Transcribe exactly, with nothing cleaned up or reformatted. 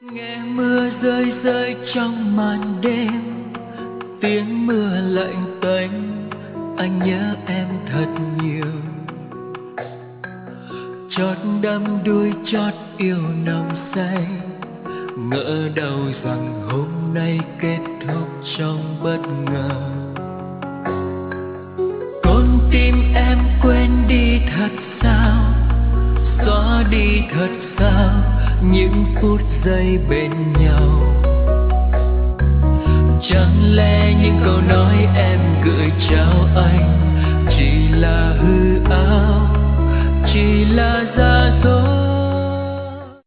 Nghe mưa rơi rơi trong màn đêm, tiếng mưa lạnh tênh, anh nhớ em thật nhiều. Chót đắm đuôi chót yêu nồng say, ngỡ đâu rằng hôm nay kết thúc trong bất ngờ. Con tim em quên đi thật sao, xóa đi thật sao những phút giây bên nhau. Chẳng lẽ những câu nói em gửi trao anh chỉ là hư ảo, chỉ là giả dối.